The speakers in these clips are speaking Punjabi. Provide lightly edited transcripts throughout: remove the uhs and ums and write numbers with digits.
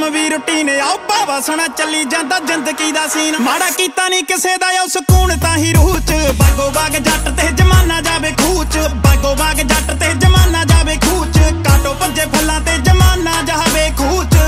ਵੀ ਰੁਟੀਨ ਆਓ ਭਾਵਾ ਸੁਣਾ ਚੱਲੀ ਜਾਂਦਾ ਜ਼ਿੰਦਗੀ ਦਾ ਸੀਨ ਮਾੜਾ ਕੀਤਾ ਨਹੀਂ ਕਿਸੇ ਦਾ ਆਓ ਸਕੂਨ ਤਾਂ ਹੀ ਰੂਹ ਚ ਬਾਗੋ ਬਾਗ ਜੱਟ ਤੇ ਜਮਾਨਾ ਜਾਵੇ ਖੂਹ ਚ ਬਾਗੋ ਬਾਗ ਜੱਟ ਤੇ ਜਮਾਨਾ ਜਾਵੇ ਖੂਹ ਚ ਕਾਟੋ ਭੱਜੇ ਫੁੱਲਾਂ ਤੇ ਜਮਾਨਾ ਜਾਵੇ ਖੂਹ ਚ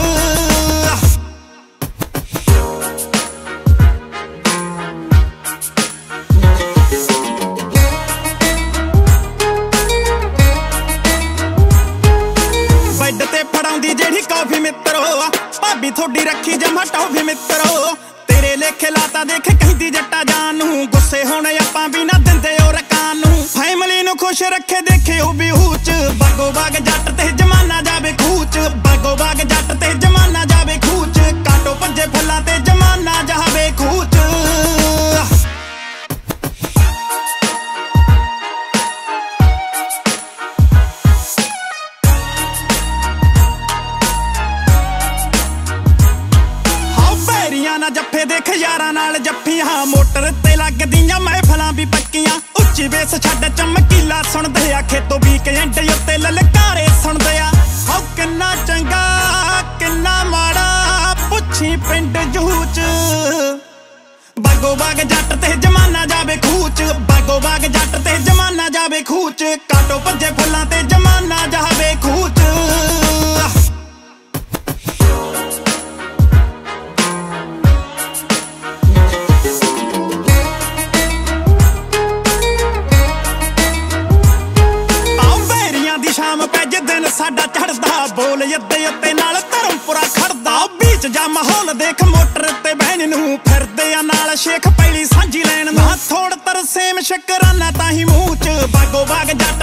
ਬੈੱਡ ਤੇ ਫੜਾਉਂਦੀ ਜਿਹੜੀ ਕੌਫੀ ਮਿੱਤਰੋ ਭਾਬੀ ਥੋੜੀ ਰੱਖੀ ਜਮਾ ਟੌਫੀ ਮਿੱਤਰੋ ਤੇਰੇ ਲੇਖੇ ਲਾਤਾ ਦੇਖ ਕਹਿੰਦੀ ਜੱਟਾ ਜਾਨ ਨੂੰ ਗੁੱਸੇ ਹੋਣੇ ਆਪਾਂ ਵੀ ਨਾ ਦਿੰਦੇ ਉਹ ਰਕਾਨ ਨੂੰ ਫੈਮਿਲੀ ਨੂੰ ਖੁਸ਼ ਰੱਖੇ ਦੇਖੇ ਉਹ ਵੀ ਹੂਚ ਬਾਗੋ ਬਾਗ ਜੱਟ ਤੇ ਜਮਾਨਾ ਜਾਵੇ ਖੂਹ ਚ ਬਾਗੋ ਬਾਗ ਜੱਟ ਤੇ ਜਮਾਨਾ ਜਾਵੇ ਖੂਹ ਚ ਕਾਟੋ ਭੱਜੇ ਫੁੱਲਾਂ ਤੇ ਜਮਾਨਾ ਜਾਵੇ ਖੂਹ ਚ ਨਾ ਜੱਫੇ ਦੇਖ ਯਾਰਾਂ ਨਾਲ ਜੱਫੀਆਂ ਮੋਟਰ ਤੇ ਲੱਗਦੀਆਂ ਮਹਿਫਲਾਂ ਵੀ ਪੱਕੀਆਂ ਉੱਚੀ ਬੇਸ ਛੱਡ ਚਮਕੀਲਾ ਸੁਣਦੇ ਆ ਖੇਤੋਂ ਵੀਕਐਂਡ ਉੱਤੇ ਲਲਕਾਰੇ ਸੁਣਦੇ ਆ ਹੋ ਕਿੰਨਾ ਚੰਗਾ ਕਿੰਨਾ ਮਾੜਾ ਪੁੱਛੀ ਪਿੰਡ ਜੂਹ ਚ ਬਾਗੋ ਬਾਗ ਜੱਟ ਤੇ ਜਮਾਨਾ ਜਾਵੇ ਖੂਹ ਚ ਬਾਗੋ ਬਾਗ ਜੱਟ ਤੇ ਜਮਾਨਾ ਜਾਵੇ ਖੂਹ ਚ ਕਾਟੋ ਭੱਜੇ ਫੁੱਲਾਂ ਤੇ ਜਮਾਨਾ ਜਾਵੇ ਖੂਹ ਚ ਸ਼ਾਮ ਪੈ ਜੇ ਦਿਨ ਸਾਡਾ ਚੜਦਾ ਬੋਲ ਅੱਧੇ ਉੱਤੇ ਨਾਲ ਧਰਮਪੁਰਾ ਖੜਦਾ ਬੀਚ ਜਾ ਮਾਹੌਲ ਦੇਖ ਮੋਟਰ ਤੇ ਬਹਿਣ ਨੂੰ ਫਿਰਦੇ ਆ ਨਾਲ ਸ਼ੇਖ ਪਹਿਲੀ ਸਾਂਝੀ ਲੈਣ ਨੂੰ ਥੋੜ ਤਰਸੇਮ ਸ਼ਕਰਾਨਾ ਤਾਂ ਹੀ ਮੂੰਹ ਚ ਬਾਗੋ ਬਾਗ ਜੱਟ